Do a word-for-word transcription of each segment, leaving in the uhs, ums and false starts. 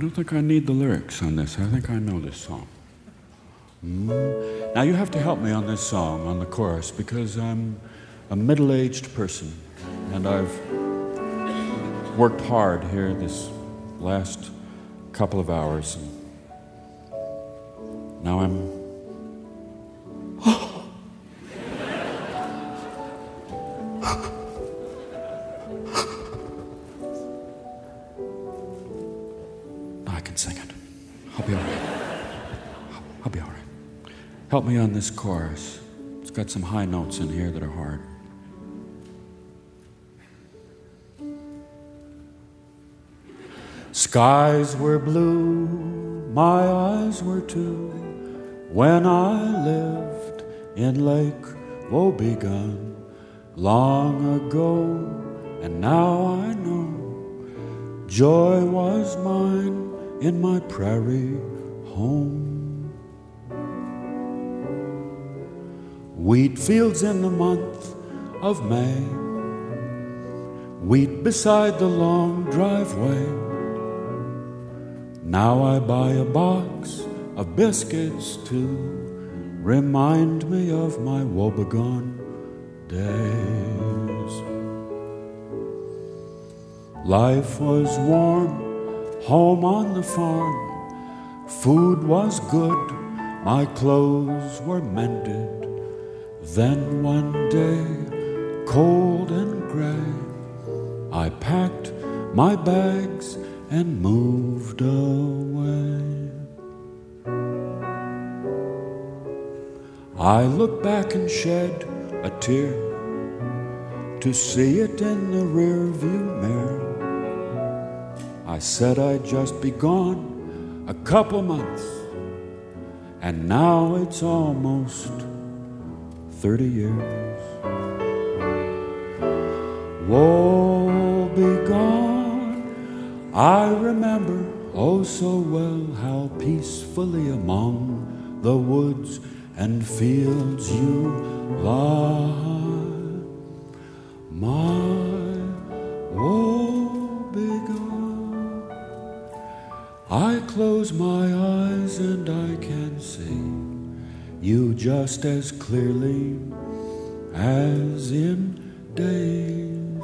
don't think I need the lyrics on this. I think I know this song. Mm. Now you have to help me on this song, on the chorus, because I'm a middle-aged person, and I've worked hard here this last couple of hours. And now I'm... I can sing it. I'll be all right. I'll be all right. Help me on this chorus. It's got some high notes in here that are hard. Skies were blue, my eyes were too, when I lived in Lake Wobegon long ago, and now I know joy was mine in my prairie home. Wheat fields in the month of May, wheat beside the long driveway. Now I buy a box of biscuits to remind me of my Wobegon days. Life was warm, home on the farm. Food was good, my clothes were mended. Then one day, cold and gray, I packed my bags and moved away. I look back and shed a tear to see it in the rearview mirror. I said I'd just be gone a couple months, and now it's almost thirty years. Woe begone, I remember oh so well how peacefully among the woods and fields you lie. My woe begone, I close my eyes and I can see you just as clearly as in days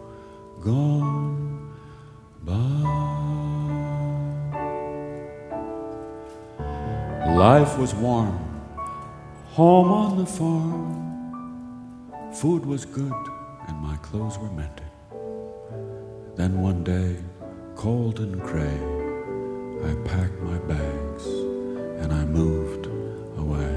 gone by. Life was warm, home on the farm. Food was good, and my clothes were mended. Then one day, cold and gray, I packed my bags and I moved away.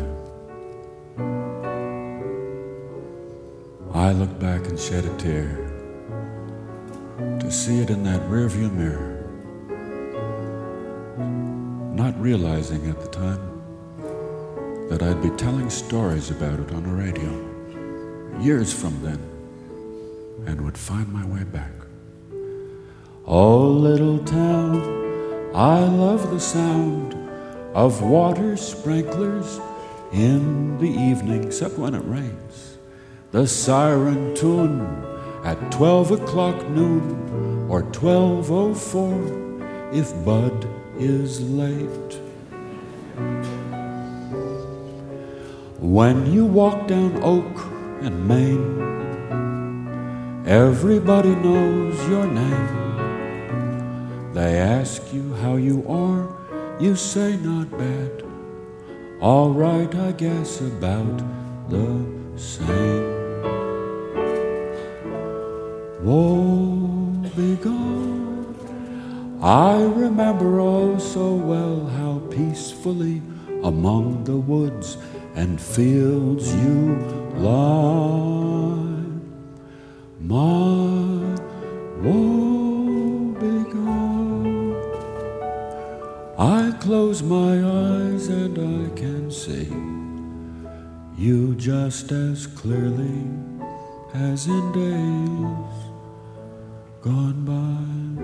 I looked back and shed a tear to see it in that rearview mirror, not realizing at the time that I'd be telling stories about it on the radio years from then and would find my way back. Oh, little town, I love the sound of water sprinklers in the evening, except when it rains. The siren tune at twelve o'clock noon or twelve oh four if Bud is late. When you walk down Oak and Main, everybody knows your name. They ask you how you are, you say not bad. All right, I guess about the same. Woe begone, I remember oh so well how peacefully among the woods and fields you lie. My woe begone, I close my eyes and I can see you just as clearly as in days gone by.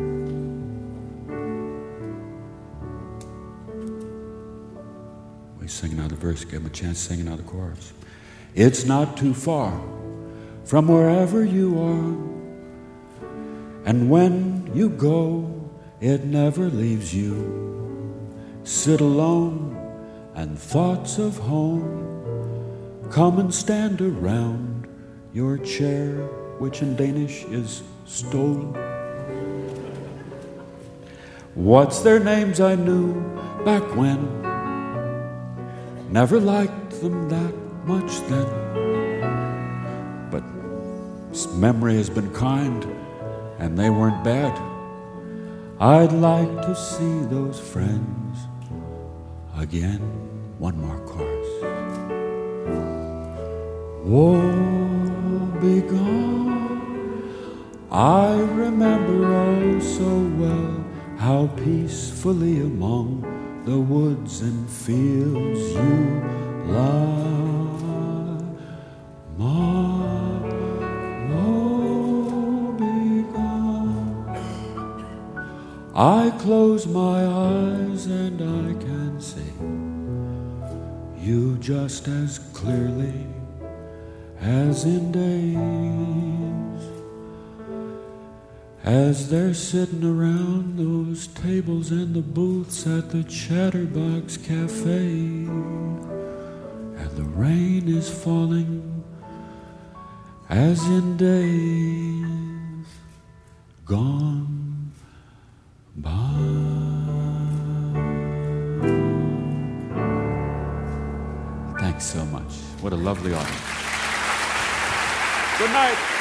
We sing another verse, give him a chance to sing another chorus. It's not too far from wherever you are, and when you go, it never leaves you. Sit alone and thoughts of home come and stand around your chair, which in Danish is stol. What's their names I knew back when? Never liked them that much then. But memory has been kind, and they weren't bad. I'd like to see those friends again. One more chorus. Woe be gone. I remember oh so well how peacefully among the woods and fields you lie. Ma, woe be gone. I close my eyes and I can see you just as clearly as in days, as they're sitting around those tables and the booths at the Chatterbox Cafe, and the rain is falling as in days gone by. Thanks so much. What a lovely audience. Good night.